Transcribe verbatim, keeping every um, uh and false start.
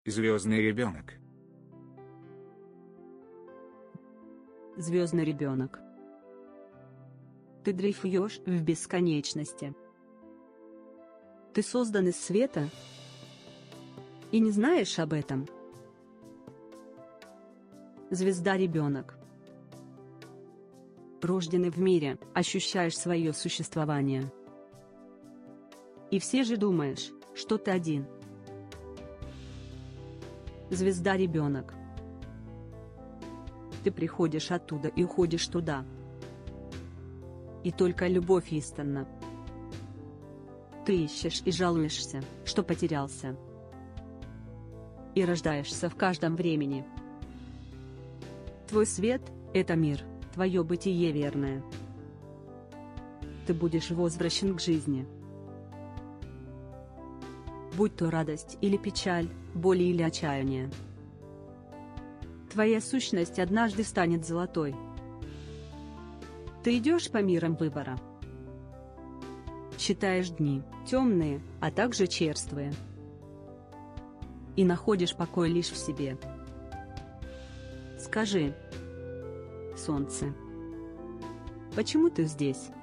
Звездный ребенок. Звездный ребенок. Ты дрейфуешь в бесконечности. Ты создан из света и не знаешь об этом. Звезда-ребенок. Рожденный в мире, ощущаешь свое существование. И все же думаешь, что ты один. Звезда-ребенок. Ты приходишь оттуда и уходишь туда. И только любовь истинна. Ты ищешь и жалуешься, что потерялся. И рождаешься в каждом времени. Твой свет — это мир, твое бытие верное. Ты будешь возвращен к жизни. Будь то радость или печаль, боль или отчаяние. Твоя сущность однажды станет золотой. Ты идешь по мирам выбора. Считаешь дни, темные, а также черствые. И находишь покой лишь в себе. Скажи: солнце, почему ты здесь?